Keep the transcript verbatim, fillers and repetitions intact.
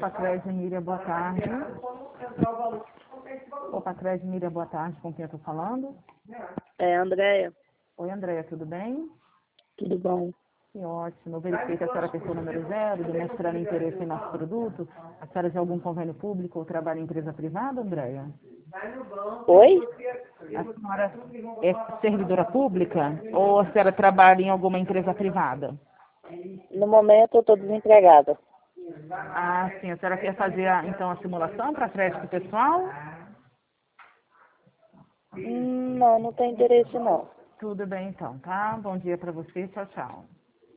Patrão Edmília, boa tarde. Ô, Patrão Edmília, boa tarde. Com quem eu tô falando? É, Andréia. Oi, Andréia, tudo bem? Tudo bom? Que ótimo. Eu verifiquei que a senhora é pessoa número zero, demonstrando interesse em nosso produto. A senhora tem algum convênio público ou trabalha em empresa privada, Andréia? Oi? A senhora é servidora pública ou a senhora trabalha em alguma empresa privada? No momento eu estou desempregada. Ah, sim. A senhora quer fazer, a- então, a simulação para crédito pessoal? Hum, Não, não tem interesse não. Tudo bem, então, tá? Bom dia para você. Tchau, tchau.